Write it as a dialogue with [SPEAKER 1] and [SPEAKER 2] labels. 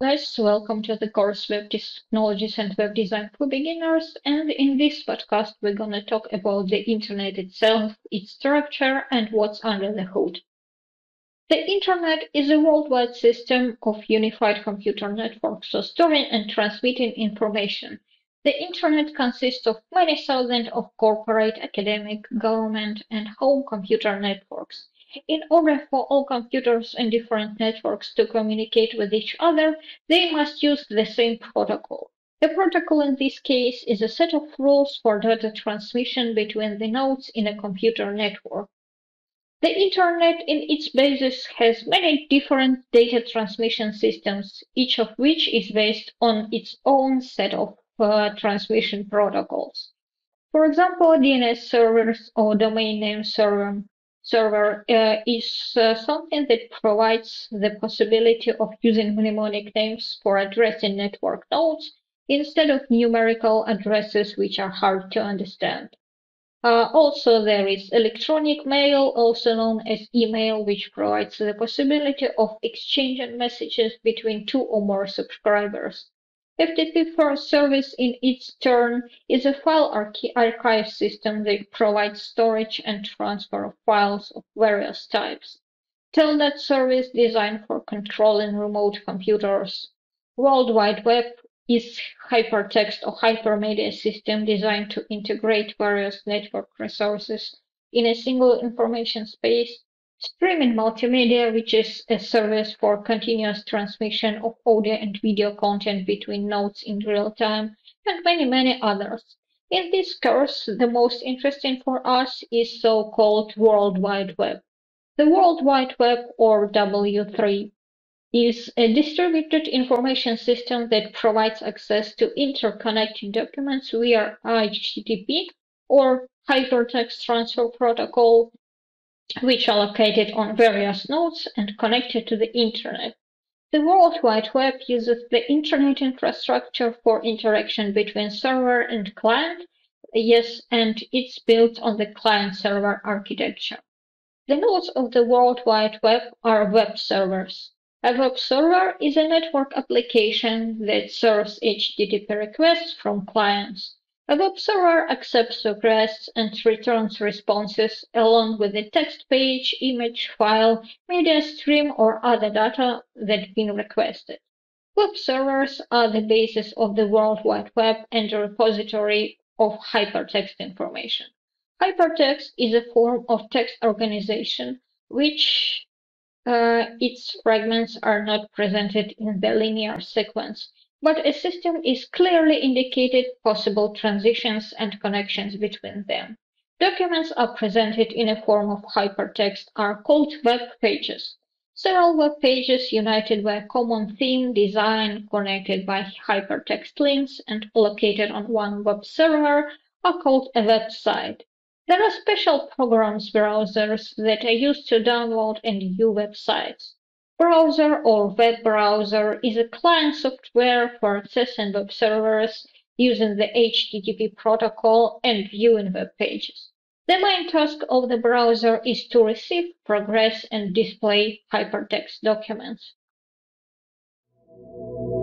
[SPEAKER 1] Guys, welcome to the course Web Technologies and Web Design for Beginners. And in this podcast, we're going to talk about the internet itself, its structure, and what's under the hood. The internet is a worldwide system of unified computer networks for storing and transmitting information. The internet consists of many thousands of corporate, academic, government, and home computer networks. In order for all computers and different networks to communicate with each other, they must use the same protocol. The protocol in this case is a set of rules for data transmission between the nodes in a computer network. The Internet in its basis has many different data transmission systems, each of which is based on its own set of transmission protocols. For example, DNS servers or domain name server is something that provides the possibility of using mnemonic names for addressing network nodes instead of numerical addresses which are hard to understand. Also, there is electronic mail, also known as email, which provides the possibility of exchanging messages between two or more subscribers. FTP First Service, in its turn, is a file archive system that provides storage and transfer of files of various types. Telnet Service, designed for controlling remote computers. World Wide Web is hypertext or hypermedia system designed to integrate various network resources in a single information space. Streaming multimedia, which is a service for continuous transmission of audio and video content between nodes in real time, and many others. In this course, the most interesting for us is so-called World Wide Web. The World Wide Web, or W3, is a distributed information system that provides access to interconnected documents via HTTP or Hypertext Transfer Protocol, which are located on various nodes and connected to the Internet. The World Wide Web uses the Internet infrastructure for interaction between server and client, yes, and it's built on the client-server architecture. The nodes of the World Wide Web are web servers. A web server is a network application that serves HTTP requests from clients. A web server accepts requests and returns responses along with a text page, image file, media stream, or other data that's been requested. Web servers are the basis of the World Wide Web and a repository of hypertext information. Hypertext is a form of text organization which its fragments are not presented in the linear sequence, but a system is clearly indicated possible transitions and connections between them. Documents are presented in a form of hypertext are called web pages. Several web pages united by a common theme, design, connected by hypertext links, and located on one web server are called a website. There are special programs browsers that are used to download and view websites. Browser or web browser is a client software for accessing web servers using the HTTP protocol and viewing web pages. The main task of the browser is to receive, progress, and display hypertext documents.